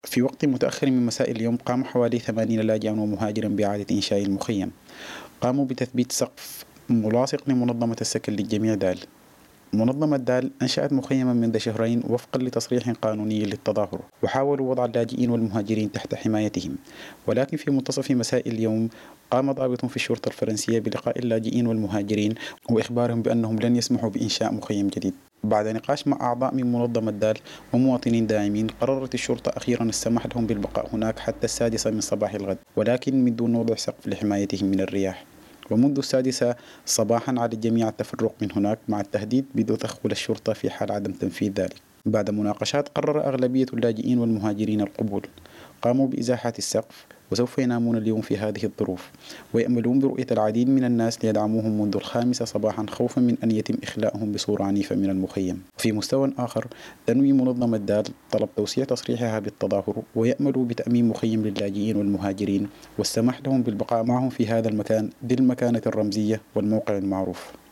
في وقت متأخر من مساء اليوم قام حوالي 80 لاجئا ومهاجرا بإعادة إنشاء المخيم. قاموا بتثبيت سقف ملاصق لمنظمة السكن للجميع دال. منظمة دال أنشأت مخيما منذ شهرين وفقا لتصريح قانوني للتظاهر، وحاولوا وضع اللاجئين والمهاجرين تحت حمايتهم، ولكن في منتصف مساء اليوم قام ضابط في الشرطة الفرنسية بلقاء اللاجئين والمهاجرين وإخبارهم بأنهم لن يسمحوا بإنشاء مخيم جديد. بعد نقاش مع أعضاء من منظمة دال ومواطنين داعمين، قررت الشرطة أخيرا السماح لهم بالبقاء هناك حتى 6 من صباح الغد، ولكن من دون وضع سقف لحمايتهم من الرياح. ومنذ 6 صباحا على الجميع التفرق من هناك مع التهديد بتدخل الشرطة في حال عدم تنفيذ ذلك. بعد مناقشات قرر أغلبية اللاجئين والمهاجرين القبول. قاموا بإزاحة السقف وسوف ينامون اليوم في هذه الظروف، ويأملون برؤية العديد من الناس ليدعموهم منذ 5 صباحا خوفا من أن يتم إخلاءهم بصورة عنيفة من المخيم. في مستوى آخر تنوي منظمة دال طلب توسيع تصريحها بالتظاهر، ويأمل بتأميم مخيم للاجئين والمهاجرين والسماح لهم بالبقاء معهم في هذا المكان ذي المكانة الرمزية والموقع المعروف.